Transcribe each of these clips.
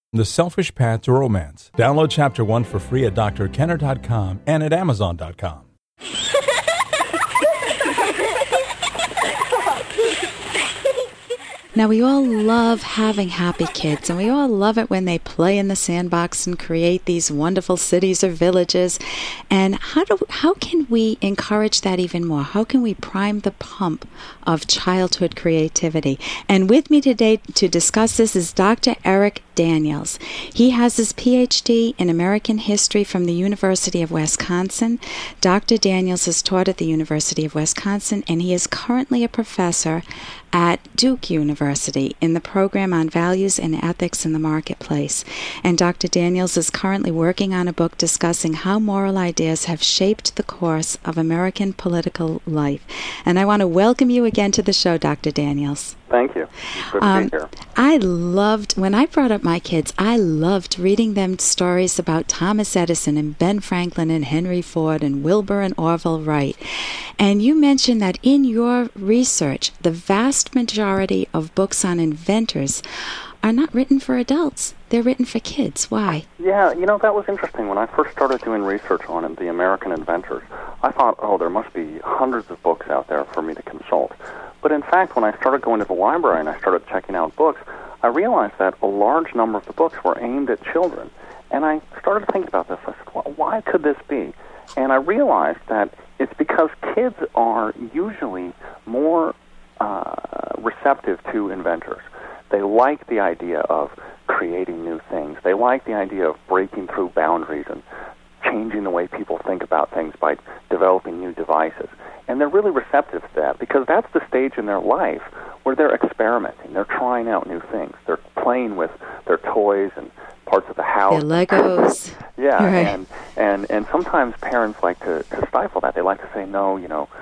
The Selfish Path to Romance. Download Chapter 1 for free at drkenner.com and at amazon.com. Now, we all love having happy kids, and we all love it when they play in the sandbox and create these wonderful cities or villages. And how can we encourage that even more? How can we prime the pump of childhood creativity? And with me today to discuss this is Dr. Eric Daniels. He has his PhD in American History from the University of Wisconsin. Dr. Daniels has taught at the University of Wisconsin, and he is currently a professor at Duke University in the program on values and ethics in the marketplace. And Dr. Daniels is currently working on a book discussing how moral ideas have shaped the course of American political life. And I want to welcome you again to the show, Dr. Daniels. Thank you. It's good to be here. When I brought up my kids, I loved reading them stories about Thomas Edison and Ben Franklin and Henry Ford and Wilbur and Orville Wright. And you mentioned that in your research, the vast majority of books on inventors are not written for adults. They're written for kids. Why? Yeah, that was interesting. When I first started doing research on the American inventors, I thought, there must be hundreds of books out there for me to consult. But in fact, when I started going to the library and I started checking out books, I realized that a large number of the books were aimed at children. And I started to think about this. I said, well, why could this be? And I realized that it's because kids are usually more receptive to inventors. They like the idea of creating new things. They like the idea of breaking through boundaries and changing the way people think about things by developing new devices. And they're really receptive to that because that's the stage in their life where they're experimenting. They're trying out new things. They're playing with their toys and parts of the house. Their Legos. Yeah, right. and sometimes parents like to stifle that. They like to say, no,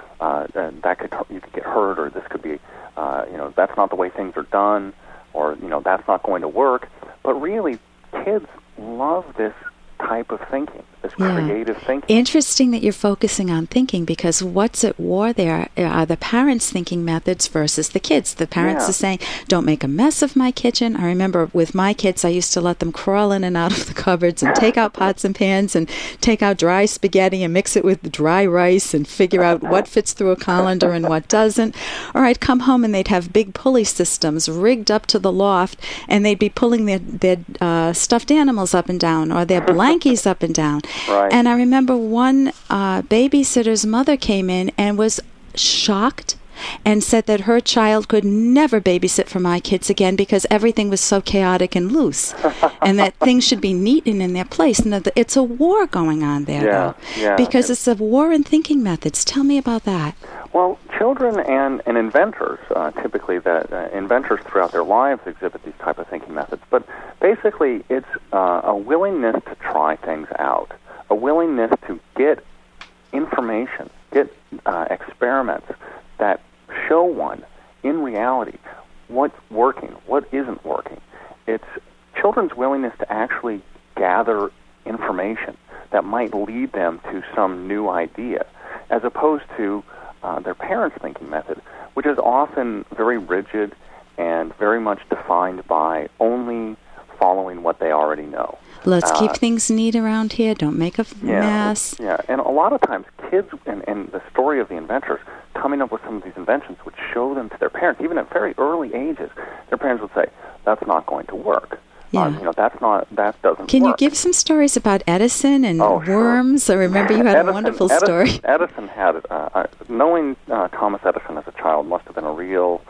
you could get hurt, or this could be, that's not the way things are done, or, that's not going to work. But really, kids love this type of thinking, this creative thinking. Interesting that you're focusing on thinking, because what's at war there are the parents' thinking methods versus the kids. The parents are saying, don't make a mess of my kitchen. I remember with my kids, I used to let them crawl in and out of the cupboards and take out pots and pans and take out dry spaghetti and mix it with dry rice and figure out what fits through a colander and what doesn't. Or I'd come home and they'd have big pulley systems rigged up to the loft, and they'd be pulling their stuffed animals up and down, or their blankies up and down. Right. And I remember one babysitter's mother came in and was shocked and said that her child could never babysit for my kids again because everything was so chaotic and loose, and that things should be neat and in their place. And that it's a war going on there, because it's a war in thinking methods. Tell me about that. Well, children and inventors, typically inventors throughout their lives exhibit these type of thinking methods. But basically, it's a willingness to try things out, a willingness to get information, get experiments that show one, in reality, what's working, what isn't working. It's children's willingness to actually gather information that might lead them to some new idea, as opposed to their parents' thinking method, which is often very rigid and very much defined by only following what they already know. Let's keep things neat around here. Don't make a mess. Yeah, and a lot of times kids, and the story of the inventors, coming up with some of these inventions would show them to their parents, even at very early ages. Their parents would say, that's not going to work. Yeah. That doesn't Can work. you give some stories about Edison and worms? Sure. I remember you had a wonderful story. Edison had, knowing Thomas Edison as a child must have been a real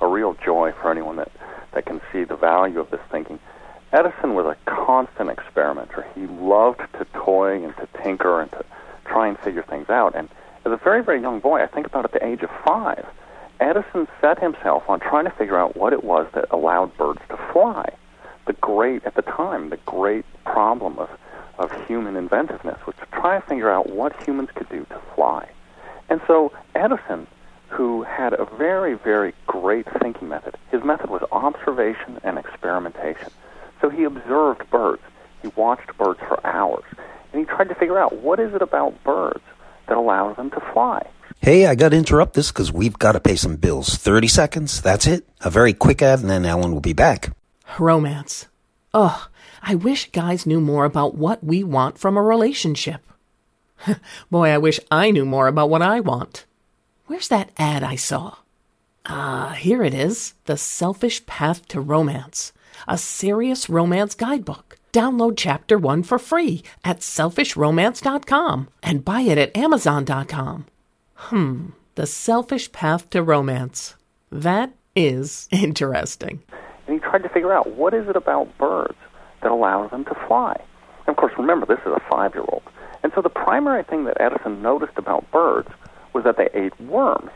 joy for anyone that can see the value of this thinking. Edison was a constant experimenter. He loved to toy and to tinker and to try and figure things out. And as a very, very young boy, I think about at the age of 5, Edison set himself on trying to figure out what it was that allowed birds to fly. At the time, the great problem of human inventiveness was to try and figure out what humans could do to fly. And so Edison, who had a very, very great thinking method, his method was observation and experimentation. So he observed birds. He watched birds for hours. And he tried to figure out, what is it about birds that allows them to fly? Hey, I got to interrupt this because we've got to pay some bills. 30 seconds, that's it. A very quick ad, and then Ellen will be back. Romance. Ugh, I wish guys knew more about what we want from a relationship. Boy, I wish I knew more about what I want. Where's that ad I saw? Here it is. The Selfish Path to Romance. A serious romance guidebook. Download Chapter 1 for free at selfishromance.com and buy it at amazon.com. The Selfish Path to Romance. That is interesting. And he tried to figure out, what is it about birds that allows them to fly? And of course, remember, this is a 5-year-old. And so the primary thing that Edison noticed about birds was that they ate worms.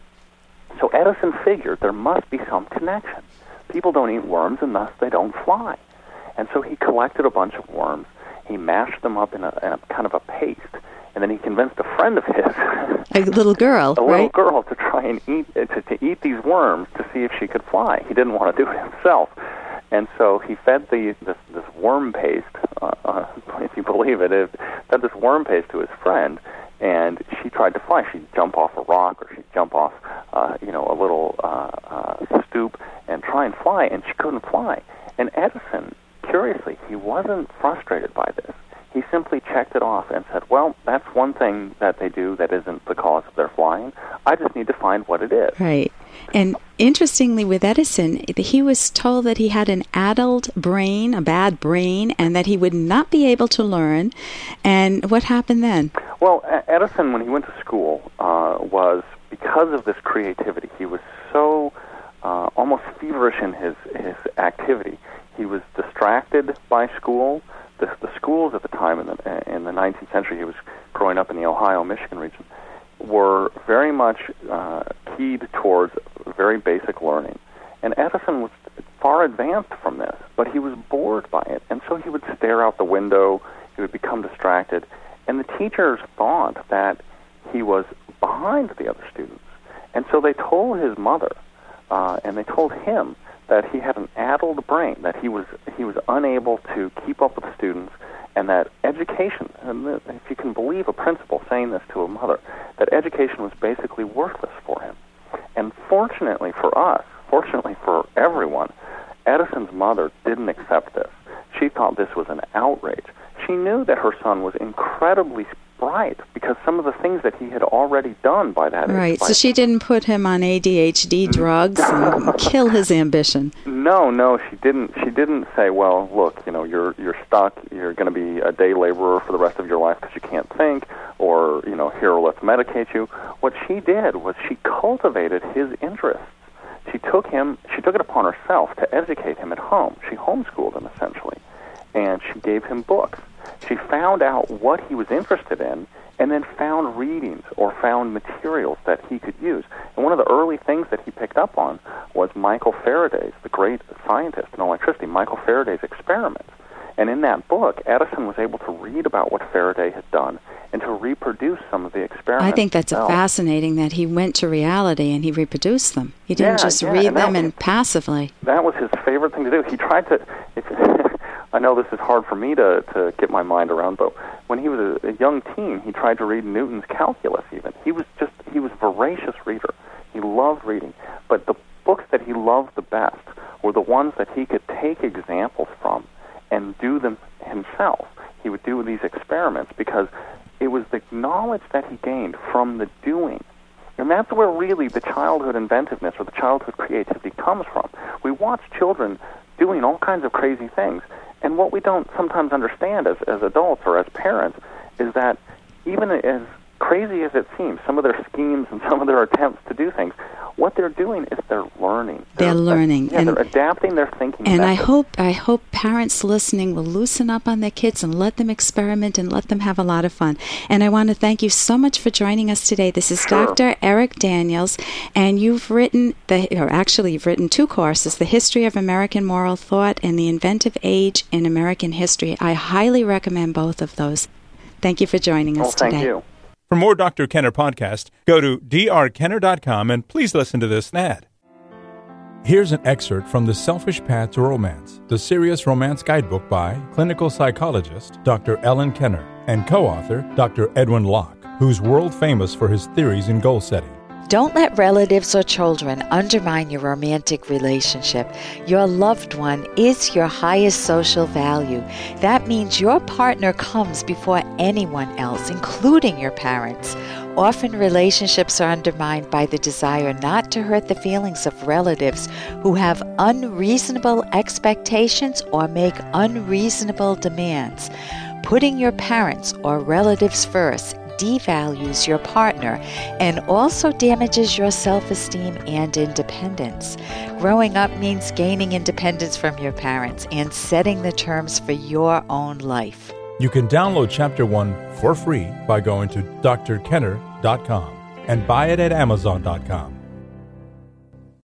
So Edison figured there must be some connection. People don't eat worms, and thus they don't fly. And so he collected a bunch of worms. He mashed them up in a kind of a paste, and then he convinced a friend of his, a little girl, little girl, to try and eat these worms to see if she could fly. He didn't want to do it himself, and so he fed this worm paste. If you believe it, fed this worm paste to his friend, and she tried to fly. She'd jump off a rock, or she'd jump off, a little stoop, and try and fly, and she couldn't fly. And Edison, curiously, he wasn't frustrated by this. He simply checked it off and said, well, that's one thing that they do that isn't the cause of their flying. I just need to find what it is. Right. And interestingly, with Edison, he was told that he had an addled brain, a bad brain, and that he would not be able to learn. And what happened then? Well, Edison, when he went to school, was, because of this creativity, he was so almost feverish in his activity. He was distracted by school. The schools at the time in the 19th century, he was growing up in the Ohio-Michigan region, were very much keyed towards very basic learning. And Edison was far advanced from this, but he was bored by it. And so he would stare out the window, he would become distracted. And the teachers thought that he was behind the other students. And so they told his mother, and they told him, that he had an addled brain, that he was unable to keep up with the students, and that education, and if you can believe a principal saying this to a mother, that education was basically worthless for him. And fortunately for us, fortunately for everyone, Edison's mother didn't accept this. She thought this was an outrage. She knew that her son was incredibly bright because some of the things that he had already done by that age. Right, so she didn't put him on ADHD drugs and kill his ambition. No, she didn't. She didn't say, well, look, you're stuck. You're going to be a day laborer for the rest of your life because you can't think, or, here, let's medicate you. What she did was she cultivated his interests. She took it upon herself to educate him at home. She homeschooled him, essentially, and she gave him books. She found out what he was interested in and then found readings or found materials that he could use. And one of the early things that he picked up on was Michael Faraday's, the great scientist in electricity, Michael Faraday's experiments. And in that book, Edison was able to read about what Faraday had done and to reproduce some of the experiments. I think that's fascinating that he went to reality and he reproduced them. He didn't just read them and passively. That was his favorite thing to do. He tried to... I know this is hard for me to get my mind around, but when he was a young teen, he tried to read Newton's calculus even. He was a voracious reader. He loved reading. But the books that he loved the best were the ones that he could take examples from and do them himself. He would do these experiments because it was the knowledge that he gained from the doing. And that's where really the childhood inventiveness or the childhood creativity comes from. We watch children doing all kinds of crazy things. And what we don't sometimes understand as adults or as parents is that even as crazy as it seems, some of their schemes and some of their attempts to do things, what they're doing is they're learning. They're learning. Yeah, they're adapting their thinking. And I hope parents listening will loosen up on their kids and let them experiment and let them have a lot of fun. And I want to thank you so much for joining us today. This is Dr. Eric Daniels, and you've written you've written 2 courses, The History of American Moral Thought and The Inventive Age in American History. I highly recommend both of those. Thank you for joining us today. Thank you. For more Dr. Kenner podcast, go to drkenner.com and please listen to this ad. Here's an excerpt from The Selfish Path to Romance, the serious romance guidebook by clinical psychologist Dr. Ellen Kenner and co-author Dr. Edwin Locke, who's world famous for his theories in goal setting. Don't let relatives or children undermine your romantic relationship. Your loved one is your highest social value. That means your partner comes before anyone else, including your parents. Often relationships are undermined by the desire not to hurt the feelings of relatives who have unreasonable expectations or make unreasonable demands. Putting your parents or relatives first devalues your partner and also damages your self-esteem and independence. Growing up means gaining independence from your parents and setting the terms for your own life. You can download Chapter 1 for free by going to drkenner.com and buy it at amazon.com.